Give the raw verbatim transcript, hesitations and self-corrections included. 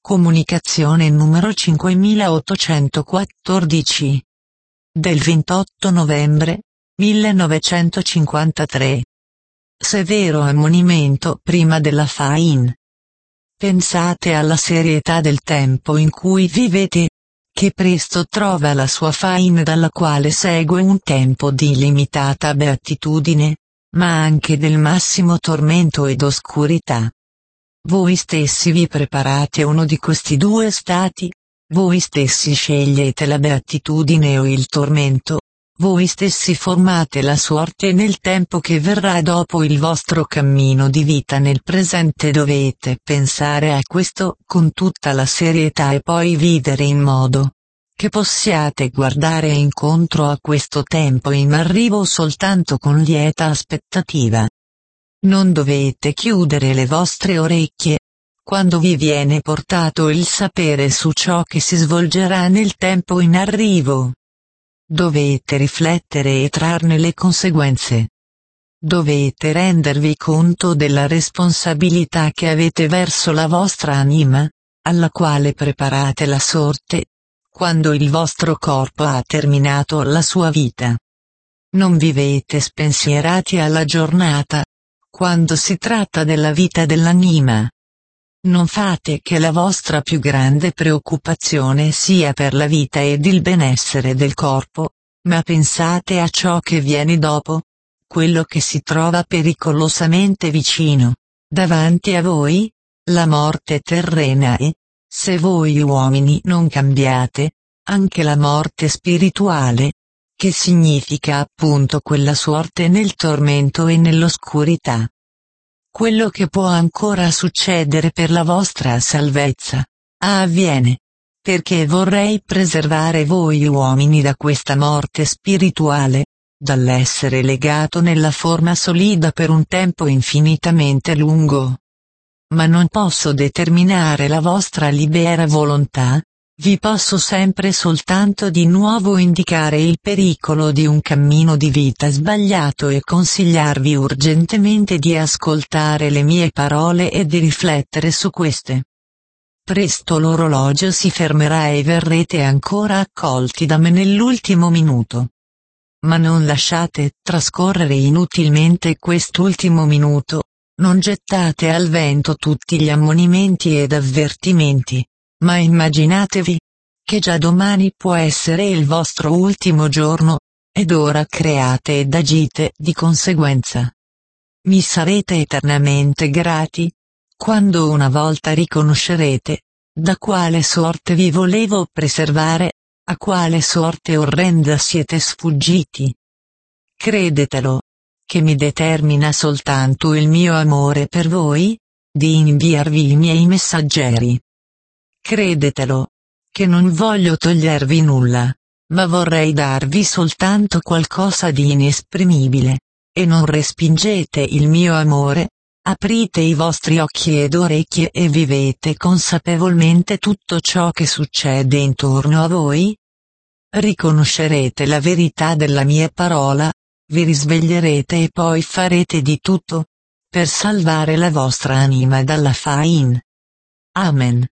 Comunicazione numero cinquemilaottocentoquattordici. Del ventotto novembre millenovecentocinquantatré. Severo ammonimento prima della fin. Pensate alla serietà del tempo in cui vivete, che presto trova la sua fin dalla quale segue un tempo di illimitata beatitudine, ma anche del massimo tormento ed oscurità. Voi stessi vi preparate uno di questi due stati, voi stessi scegliete la beatitudine o il tormento, voi stessi formate la sorte nel tempo che verrà dopo il vostro cammino di vita. Nel presente dovete pensare a questo con tutta la serietà e poi vivere in modo che possiate guardare incontro a questo tempo in arrivo soltanto con lieta aspettativa. Non dovete chiudere le vostre orecchie quando vi viene portato il sapere su ciò che si svolgerà nel tempo in arrivo. Dovete riflettere e trarne le conseguenze. Dovete rendervi conto della responsabilità che avete verso la vostra anima, alla quale preparate la sorte, quando il vostro corpo ha terminato la sua vita. Non vivete spensierati alla giornata, quando si tratta della vita dell'anima. Non fate che la vostra più grande preoccupazione sia per la vita ed il benessere del corpo, ma pensate a ciò che viene dopo, quello che si trova pericolosamente vicino, davanti a voi, la morte terrena e, se voi uomini non cambiate, anche la morte spirituale, che significa appunto quella sorte nel tormento e nell'oscurità. Quello che può ancora succedere per la vostra salvezza, avviene, perché vorrei preservare voi uomini da questa morte spirituale, dall'essere legato nella forma solida per un tempo infinitamente lungo. Ma non posso determinare la vostra libera volontà, vi posso sempre soltanto di nuovo indicare il pericolo di un cammino di vita sbagliato e consigliarvi urgentemente di ascoltare le mie parole e di riflettere su queste. Presto l'orologio si fermerà e verrete ancora accolti da me nell'ultimo minuto. Ma non lasciate trascorrere inutilmente quest'ultimo minuto, non gettate al vento tutti gli ammonimenti ed avvertimenti. Ma immaginatevi che già domani può essere il vostro ultimo giorno, ed ora create ed agite di conseguenza. Mi sarete eternamente grati, quando una volta riconoscerete, da quale sorte vi volevo preservare, a quale sorte orrenda siete sfuggiti. Credetelo, che mi determina soltanto il mio amore per voi, di inviarvi i miei messaggeri. Credetelo, che non voglio togliervi nulla, ma vorrei darvi soltanto qualcosa di inesprimibile, e non respingete il mio amore, aprite i vostri occhi ed orecchie e vivete consapevolmente tutto ciò che succede intorno a voi. Riconoscerete la verità della mia parola, vi risveglierete e poi farete di tutto, per salvare la vostra anima dalla fin. Amen.